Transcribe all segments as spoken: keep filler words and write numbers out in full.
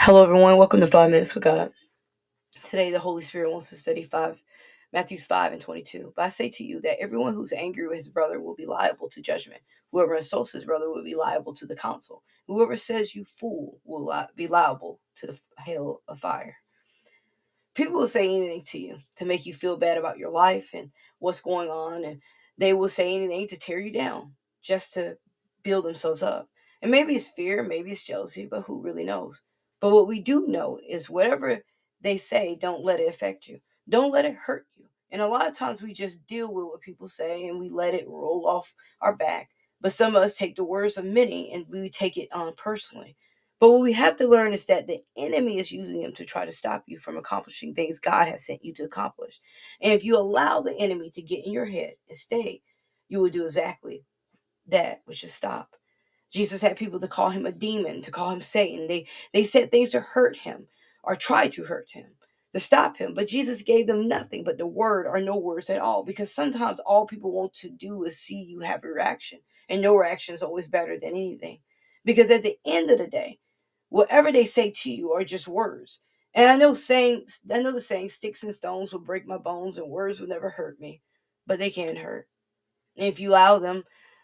Hello, everyone. Welcome to Five Minutes with God. Today, the Holy Spirit wants to study five, Matthew five and twenty-two. But I say to you that everyone who's angry with his brother will be liable to judgment. Whoever insults his brother will be liable to the council. Whoever says you fool will li- be liable to the hail of fire. People will say anything to you to make you feel bad about your life and what's going on, and they will say anything to tear you down just to build themselves up. And maybe it's fear, maybe it's jealousy, but who really knows? But what we do know is whatever they say, don't let it affect you. Don't let it hurt you. And a lot of times we just deal with what people say and we let it roll off our back. But some of us take the words of many and we take it on personally. But what we have to learn is that the enemy is using them to try to stop you from accomplishing things God has sent you to accomplish. And if you allow the enemy to get in your head and stay, you will do exactly that, which is stop. Jesus had people to call him a demon, to call him Satan. They they said things to hurt him or try to hurt him, to stop him. But Jesus gave them nothing but the word or no words at all. Because sometimes all people want to do is see you have a reaction. And no reaction is always better than anything. Because at the end of the day, whatever they say to you are just words. And I know saying I know the saying sticks and stones will break my bones and words will never hurt me, but they can hurt. And if you allow them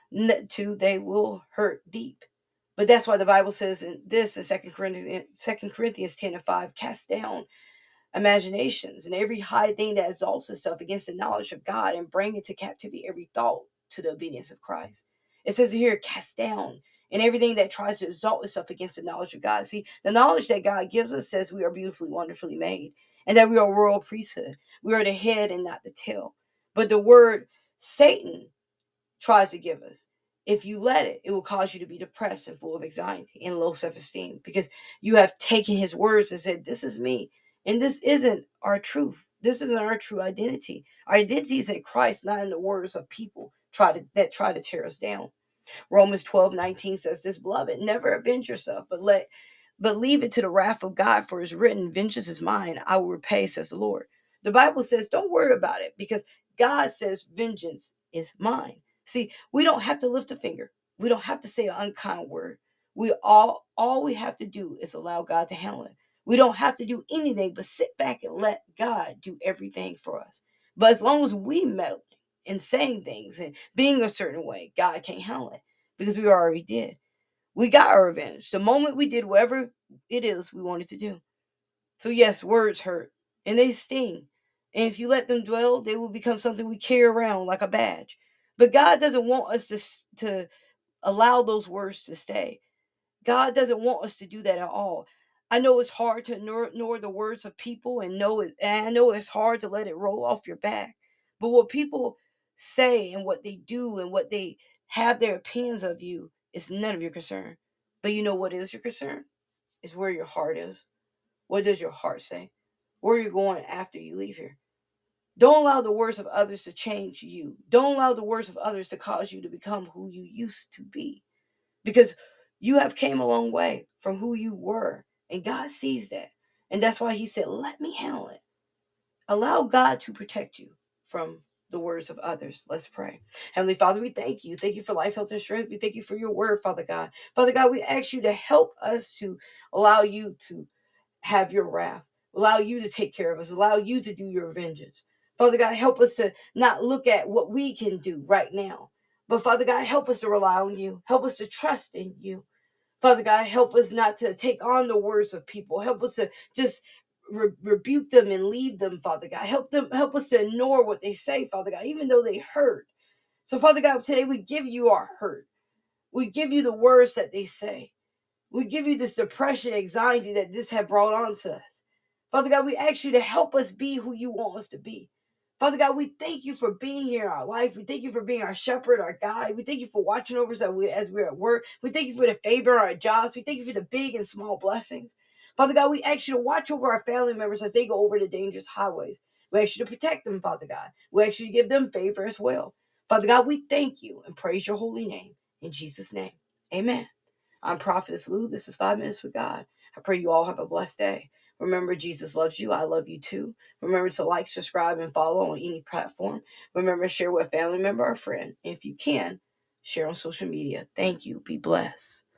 to, they will hurt deep. But that's why the Bible says in this in Second Corinthians Second Corinthians ten and five, cast down imaginations and every high thing that exalts itself against the knowledge of God and bring into captivity every thought to the obedience of Christ. It says here, cast down and everything that tries to exalt itself against the knowledge of God. See, the knowledge that God gives us says we are beautifully, wonderfully made and that we are royal priesthood. We are the head and not the tail. But the word Satan tries to give us, if you let it, it will cause you to be depressed and full of anxiety and low self-esteem because you have taken his words and said, this is me. And this isn't our truth. This isn't our true identity. Our identity is in Christ, not in the words of people try to that try to tear us down. Romans twelve nineteen says this, beloved, never avenge yourself, but let but leave it to the wrath of God, for it's written, vengeance is mine, I will repay, says the Lord. The Bible says, don't worry about it because God says vengeance is mine. See, we don't have to lift a finger. We don't have to say an unkind word. We all all we have to do is allow God to handle it. We don't have to do anything but sit back and let God do everything for us. But as long as we meddling and saying things and being a certain way, God can't handle it because we already did. We got our revenge the moment we did whatever it is we wanted to do. So yes, words hurt and they sting. And if you let them dwell, they will become something we carry around like a badge. But God doesn't want us to to allow those words to stay. God doesn't want us to do that at all. I know it's hard to ignore, ignore the words of people and know it, and I know it's hard to let it roll off your back. But what people say and what they do and what they have their opinions of you is none of your concern. But you know what is your concern? Is where your heart is. What does your heart say? Where you're going after you leave here. Don't allow the words of others to change you. Don't allow the words of others to cause you to become who you used to be. Because you have came a long way from who you were. And God sees that. And that's why he said, let me handle it. Allow God to protect you from the words of others. Let's pray. Heavenly Father, we thank you. Thank you for life, health, and strength. We thank you for your word, Father God. Father God, we ask you to help us to allow you to have your wrath. Allow you to take care of us. Allow you to do your vengeance. Father God, help us to not look at what we can do right now. But Father God, help us to rely on you. Help us to trust in you. Father God, help us not to take on the words of people. Help us to just re- rebuke them and leave them, Father God. Help them, help us to ignore what they say, Father God, even though they hurt. So, Father God, today we give you our hurt. We give you the words that they say. We give you this depression, anxiety that this had brought on to us. Father God, we ask you to help us be who you want us to be. Father God, we thank you for being here in our life. We thank you for being our shepherd, our guide. We thank you for watching over us as, we, as we're at work. We thank you for the favor on our jobs. We thank you for the big and small blessings. Father God, we ask you to watch over our family members as they go over the dangerous highways. We ask you to protect them, Father God. We ask you to give them favor as well. Father God, we thank you and praise your holy name. In Jesus' name, amen. I'm Prophetess Lou. This is Five Minutes with God. I pray you all have a blessed day. Remember, Jesus loves you. I love you too. Remember to like, subscribe, and follow on any platform. Remember, share with a family member or friend. If you can, share on social media. Thank you. Be blessed.